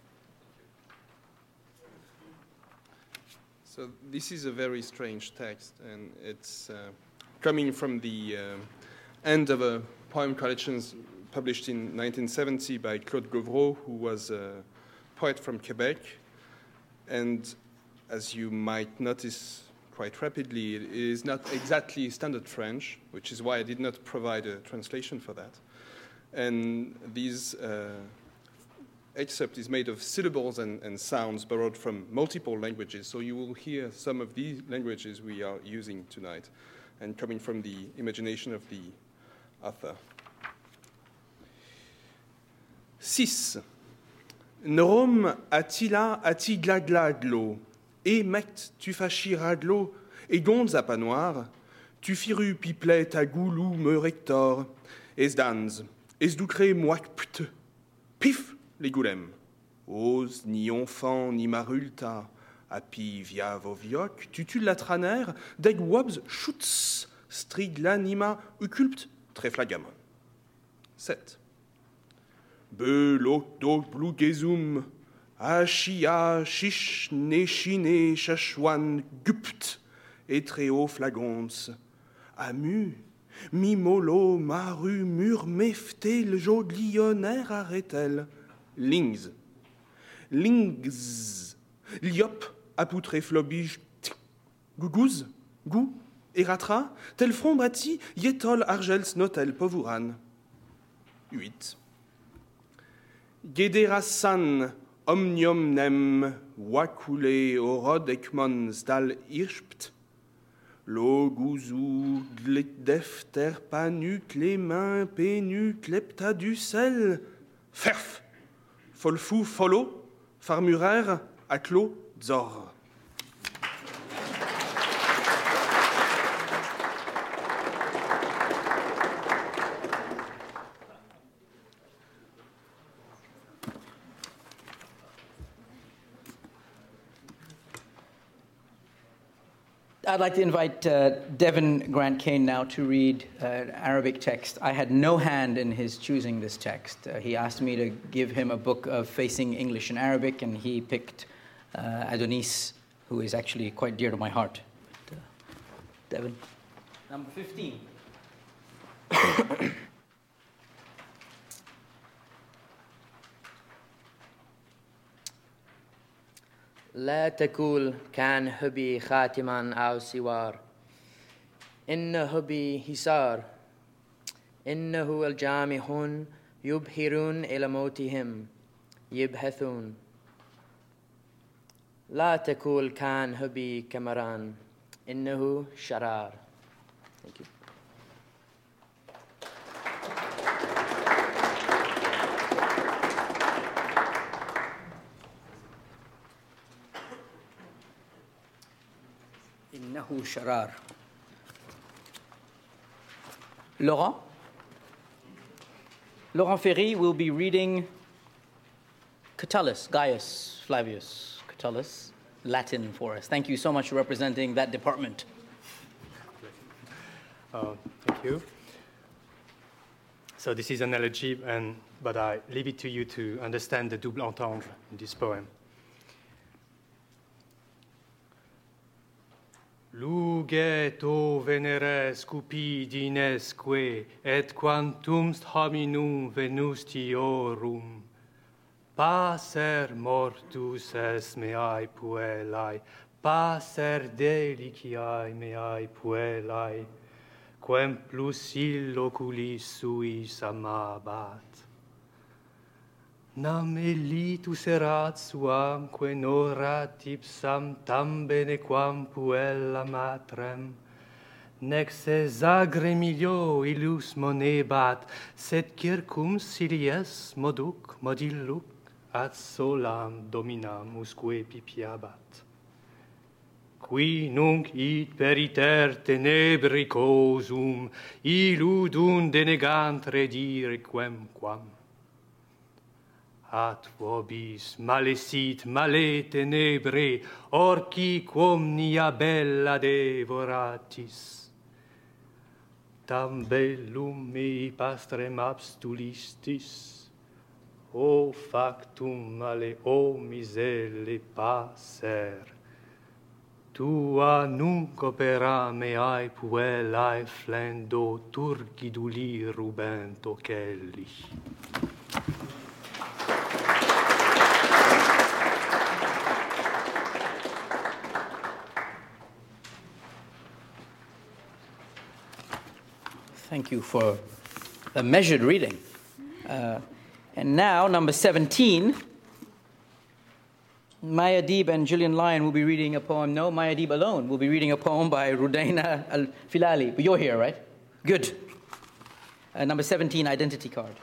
So this is a very strange text, and it's coming from the end of a poem collection published in 1970 by Claude Gauvreau, who was a poet from Quebec. And as you might notice quite rapidly, it is not exactly standard French, which is why I did not provide a translation for that. And these excerpt is made of syllables and sounds borrowed from multiple languages. So you will hear some of these languages we are using tonight and coming from the imagination of the author. 6. Norom attila attigladladlo, et mect tu fachiradlo, et gonza panoir, tu firu piplet tagoulou me rector, es danz, es ducre moict, pif les goulem, ose ni enfant ni marulta, api via vovioc, tutul la traner, deg wobs schutz, striglanima uculpt treflagam. 7. Belok dog blugezum, achia chish nechine chachouan gupt, etreo flagons, amu, mimolo maru murmefte le joglionnaire arrêtel, lings, liop, apoutré flobige, gougouz, gou, eratra, tel front bâti, yetol argels notel povouran. 8. Gederasan omnium nem wakule orod ekmon stal irschpt, lo gouzou defter panuc les mains pénuc lepta du sel, ferf, folfou follo, farmurer, aclo, zor. I'd like to invite Devin Grant Kane now to read an Arabic text. I had no hand in his choosing this text. He asked me to give him a book of facing English and Arabic, and he picked Adonis, who is actually quite dear to my heart. But, Devin. Number 15. لا تقول كان حبي خاتما أو سوار إن حبي حصار إنه الجامحون يبهرون إلى موتهم يبحثون لا تقول كان حبي كمران إنه شرار. Thank you. إنه شرار. Laurent Ferry will be reading Catullus, Gaius Flavius Catullus, Latin for us. Thank you so much for representing that department. Thank you. So this is an elegy, but I leave it to you to understand the double entendre in this poem. Lugeto veneres cupidinesque et quantum hominum venustiorum passer mortus es meae puellae passer deliciae meae puellae quem plus illoculis suis amabat nam elitus erat suamque norat ipsam tam bene quam puella matrem, nec se zagremilio illus monebat, sed circum silies moduc modilluc ad solam dominam usque pipiabat. Qui nunc id per iter tenebricosum illudum denegant redire quemquam. At vobis malesit male tenebre, orci quom nia bella devoratis. Tam bellum mei pastrem abstulistis, o factum male, o misele passer. Tua nunc opera meae puellae flendo turgiduli rubent ocelli. Thank you for a measured reading. And now, number 17, Maya Deeb and Gillian Lyon will be reading a poem. No, Maya Deeb alone will be reading a poem by Rudaina Al-Filali. But you're here, right? Good. Number 17, Identity Card.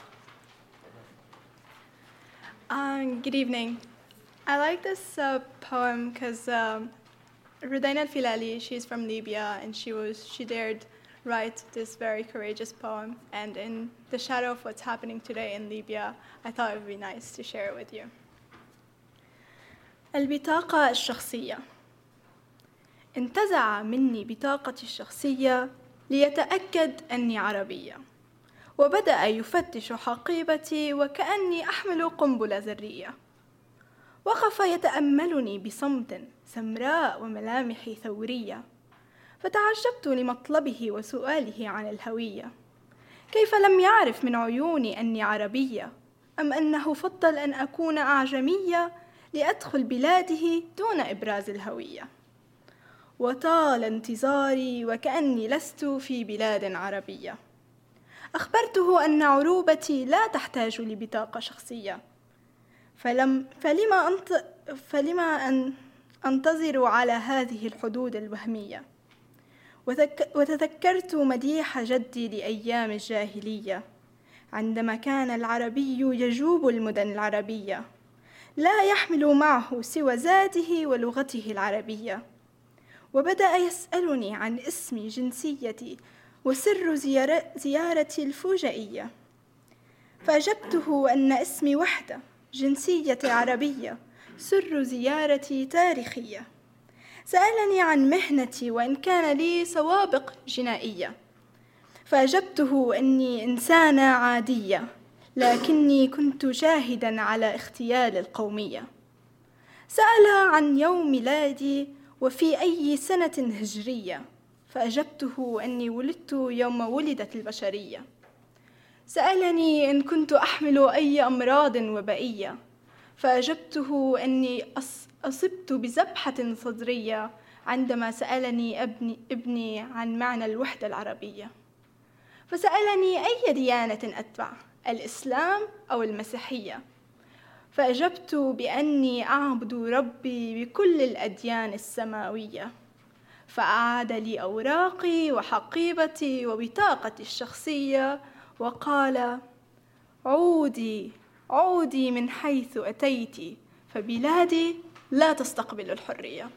Good evening. I like this poem because Rudaina Al-Filali, she's from Libya, and she dared write this very courageous poem. And in the shadow of what's happening today in Libya, I thought it would be nice to share it with you. البطاقة الشخصية. انتزع مني بطاقتي الشخصية ليتأكد أني عربية، وبدأ يفتش حقيبتي وكأني أحمل قنبلة ذرية. وقف يتأملني بصمت سمراء وملامح ثورية، فتعجبت لمطلبه وسؤاله عن الهوية. كيف لم يعرف من عيوني أني عربية، أم أنه فضل أن أكون أعجمية لأدخل بلاده دون إبراز الهوية؟ وطال انتظاري وكأني لست في بلاد عربية. أخبرته أن عروبتي لا تحتاج لبطاقة شخصية، فلما أن أنتظر على هذه الحدود الوهمية. وتذكرت مديح جدي لأيام الجاهلية، عندما كان العربي يجوب المدن العربية، لا يحمل معه سوى ذاته ولغته العربية. وبدأ يسألني عن اسمي، جنسيتي، وسر زيارتي الفجائية. فأجبته أن اسمي وحدة، جنسيتي عربية، سر زيارتي تاريخية. سألني عن مهنتي وإن كان لي سوابق جنائية، فأجبته أني إنسانة عادية، لكني كنت شاهداً على اغتيال القومية. سأل عن يوم ميلادي وفي أي سنة هجرية، فأجبته أني ولدت يوم ولدت البشرية. سألني إن كنت أحمل أي أمراض وبائية، فأجبته أني أصبت بذبحة صدرية عندما سألني ابني عن معنى الوحدة العربية. فسألني أي ديانة أتبع، الإسلام أو المسيحية، فأجبت بأني أعبد ربي بكل الأديان السماوية. فأعاد لي أوراقي وحقيبتي وبطاقتي الشخصية وقال: عودي عودي من حيث أتيت، فبلادي لا تستقبل الحرية.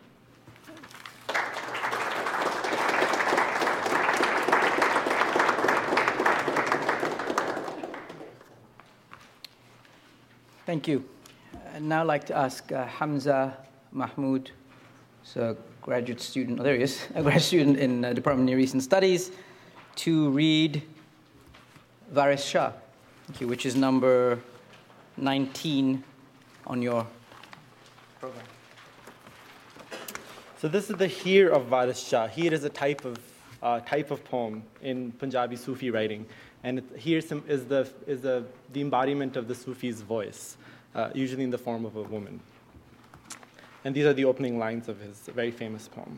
Thank you. I'd now like to ask Hamza Mahmoud, who's a graduate student, oh, there he is, a graduate student in the Department of Near Eastern Studies, to read Varis Shah, which is number 19 on your program. So this is the Heer of Varis Shah. Heer is a type of poem in Punjabi Sufi writing, and Heer is the embodiment of the Sufi's voice, usually in the form of a woman. And these are the opening lines of his very famous poem.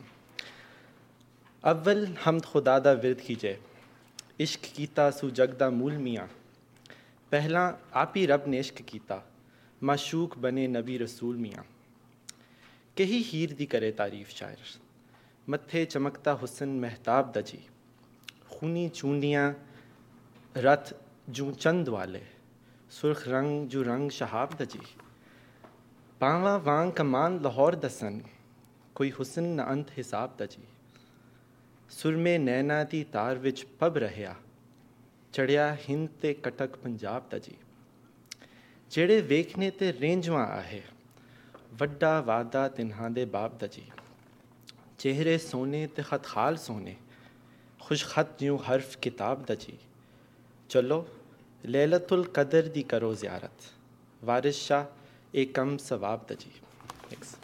Awwal hamd khuda da wird kije, ishq kita su jagda mool miyan. Pehla aapi rab ne ishq kita, mashook bane nabi rasool miyan. Kehi heer di kare tareef shair, mathe chamakta husn mehtab daji, khuni chundiyan rat ju chand wale, surkh rang ju rang shahab daji. पावा वांग कमान लाहौर दसन कोई हुसन न अंत हिसाब दजी सुर में नैना दी तार विच pub रहया चढ़िया हिंद ते कटक पंजाब दजी जेड़े वेखने ते रेंजवा आहे वड्डा वादा तिन्हां दे बाप दजी चेहरे सोने ते खत खाल सोने खुश खत ज्यों हर्फ किताब दजी चलो लैलतुल कदर दी करो ज़ियारत वारिस शाह एकम सवाब दजी. Thanks.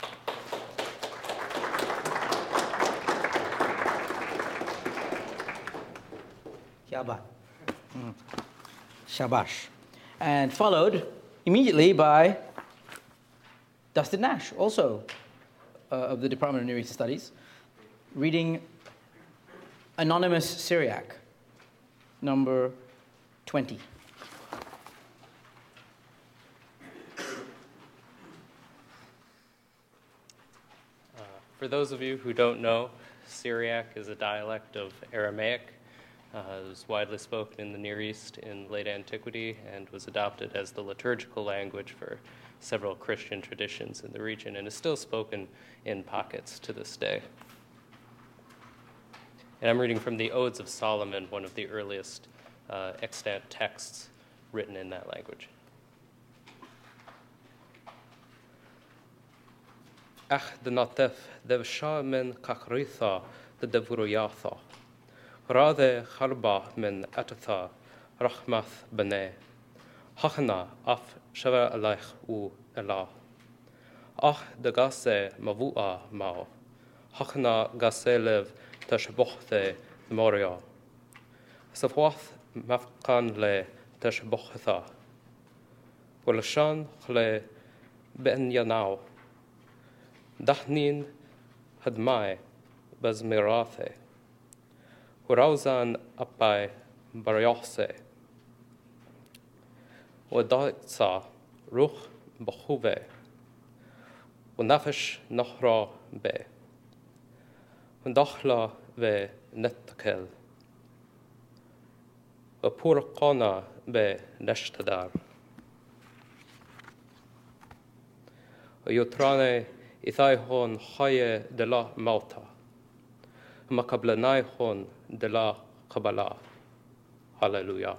Shabash. And followed immediately by Dustin Nash, also of the Department of Near Eastern Studies, reading Anonymous Syriac, number 20. For those of you who don't know, Syriac is a dialect of Aramaic. It was widely spoken in the Near East in late antiquity and was adopted as the liturgical language for several Christian traditions in the region and is still spoken in pockets to this day. And I'm reading from the Odes of Solomon, one of the earliest extant texts written in that language. Ach the natef the shaman kakritha the devuruyatha. Rade harba min atatha rahmath bane. Hachna af shava alaich u elah. Ach de gase mavua mao. Hachna gaselev tashbochte moria. Safwath mafkan le tashbochetha. Walashan le ben yanao. Dachnin hadmai bazmirathe. Warauzan apai bariose. Wadaitsa ruch bachuve. Wanafish nachra be. Wandachla ve nettakel. Wapurqana be neshtadar. Yutrane Ithaihon Haye de la Malta, Makablanihon de la Kabbalah. Hallelujah.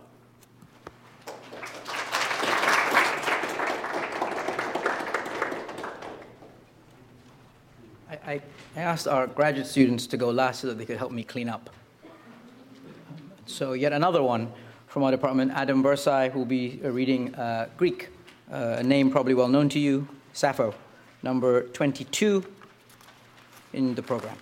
I asked our graduate students to go last so that they could help me clean up. So yet another one from our department, Adam Bursai, who will be reading Greek, a name probably well known to you, Sappho. Number 22 in the program.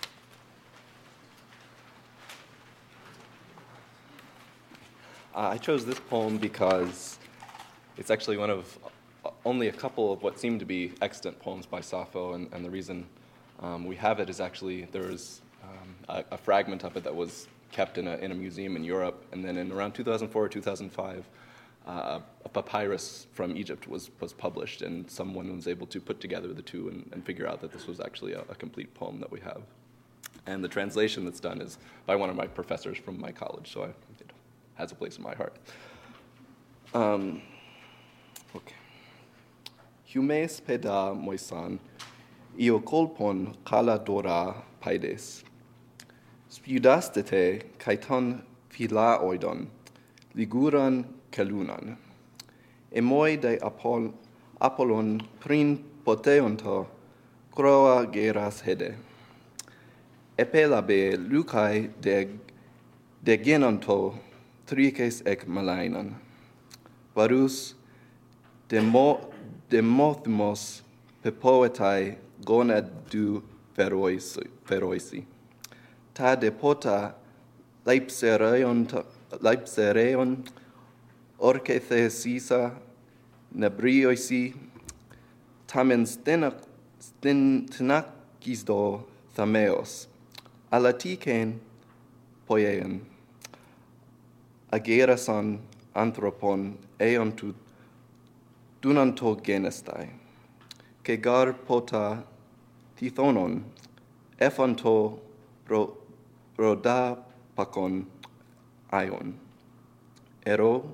I chose this poem because it's actually one of only a couple of what seem to be extant poems by Sappho, and the reason we have it is actually there was a fragment of it that was kept in a museum in Europe, and then in around 2004 or 2005, a papyrus from Egypt was published, and someone was able to put together the two and figure out that this was actually a complete poem that we have. And the translation that's done is by one of my professors from my college, so it has a place in my heart. Okay. Humes peda moisan, io kolpon kala dora paides. Spiudastete kaiton phila oidon, liguran kelunan. Emoi de Apollon prin poteonto, croa geras hede. Epelabe lucai de genonto, trices ec malainan. Varus demothmos pepoetai gonadu feroisi. Ta depota leipsereon orcethe sisa nebrioisi tamen stenakisdo thameos alatiken poieon agerason anthropon eontu dunanto genestai kegar pota tithonon ephonto roda pakon ion ero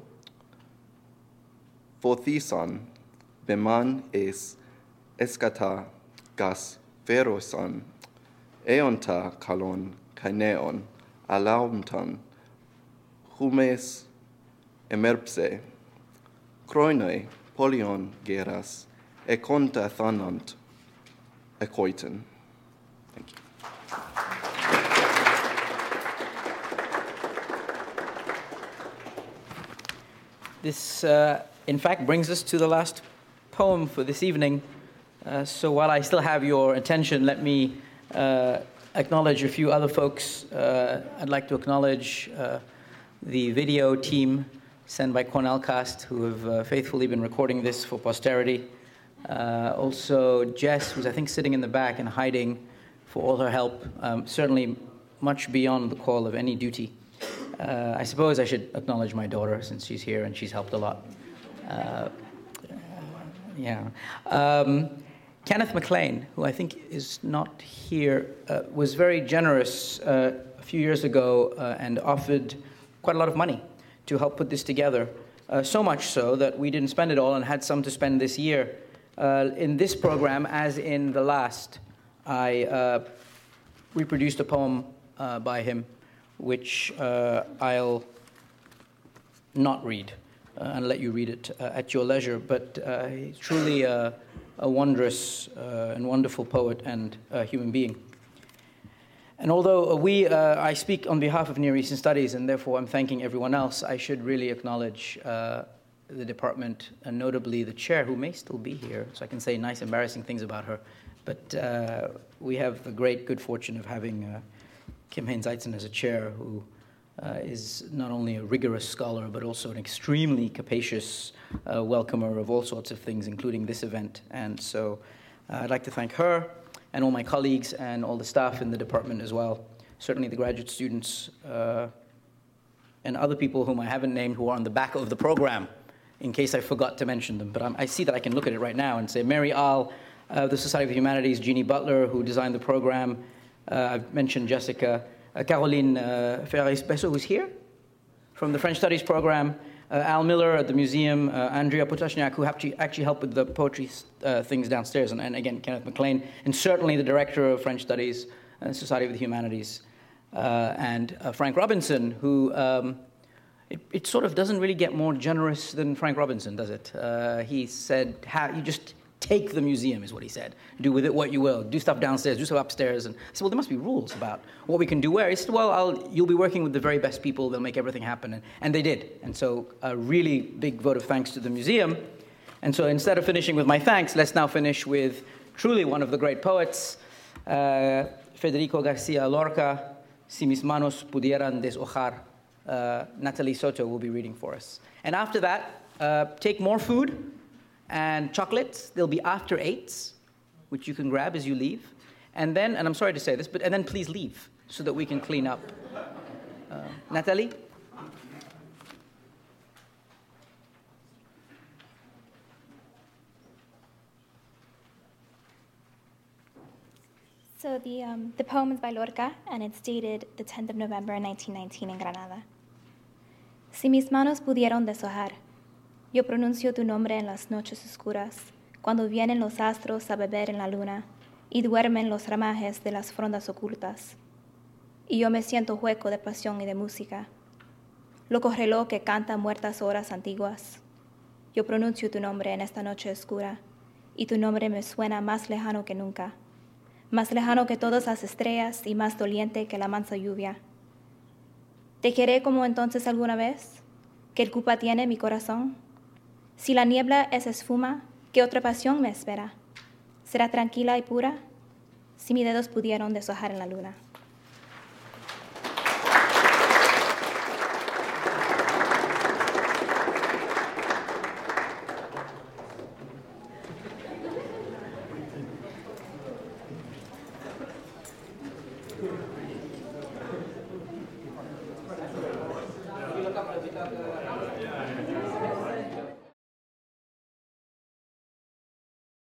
Fothison, beman es escata gas feroson, eonta kalon kaineon, alaumton, humes emerpse, kroinoi polion geras, econta thanant, ecoiten. Thank you. This in fact, brings us to the last poem for this evening. So while I still have your attention, let me acknowledge a few other folks. I'd like to acknowledge the video team sent by Cornellcast, who have faithfully been recording this for posterity. Also Jess, who's I think sitting in the back and hiding, for all her help, certainly much beyond the call of any duty. I suppose I should acknowledge my daughter, since she's here and she's helped a lot. Kenneth McLean, who I think is not here, was very generous a few years ago and offered quite a lot of money to help put this together. So much so that we didn't spend it all and had some to spend this year. In this program, as in the last, I reproduced a poem by him, which I'll not read and let you read it at your leisure. But he's truly a wondrous and wonderful poet and human being. And although I speak on behalf of Near Eastern Studies, and therefore I'm thanking everyone else, I should really acknowledge the department, and notably the chair, who may still be here, so I can say nice, embarrassing things about her. But we have the great good fortune of having Kim Hain-Zeitzen as a chair, who is not only a rigorous scholar, but also an extremely capacious welcomer of all sorts of things, including this event. And so I'd like to thank her and all my colleagues and all the staff in the department as well, certainly the graduate students and other people whom I haven't named who are on the back of the program, in case I forgot to mention them. But I see that I can look at it right now and say Mary Ahl, the Society of the Humanities, Jeannie Butler, who designed the program. I've mentioned Jessica. Caroline Ferris-Besso, who's here, from the French Studies program. Al Miller at the museum. Andrea Potashniak, who actually helped with the poetry things downstairs. And again, Kenneth McLean. And certainly the director of French Studies, Society of the Humanities. And Frank Robinson, who... It sort of doesn't really get more generous than Frank Robinson, does it? He said, you just take the museum, is what he said. Do with it what you will. Do stuff downstairs, do stuff upstairs. And I said, well, there must be rules about what we can do where. He said, well, you'll be working with the very best people. They'll make everything happen. And they did. And so a really big vote of thanks to the museum. And so instead of finishing with my thanks, let's now finish with truly one of the great poets, Federico Garcia Lorca, Si mis manos pudieran deshojar. Natalie Soto will be reading for us. And after that, take more food and chocolates. They'll be after 8s, which you can grab as you leave. And then, and I'm sorry to say this, and then please leave so that we can clean up. Natalie? So the poem is by Lorca, and it's dated the 10th of November 1919 in Granada. Si mis manos pudieron deshojar, yo pronuncio tu nombre en las noches oscuras, cuando vienen los astros a beber en la luna y duermen los ramajes de las frondas ocultas. Y yo me siento hueco de pasión y de música, loco reloj que canta muertas horas antiguas. Yo pronuncio tu nombre en esta noche oscura, y tu nombre me suena más lejano que nunca, más lejano que todas las estrellas y más doliente que la mansa lluvia. ¿Te queré como entonces alguna vez? ¿Qué culpa tiene mi corazón? Si la niebla es espuma, ¿qué otra pasión me espera? ¿Será tranquila y pura? Si mis dedos pudieron deshojar en la luna. Thank you.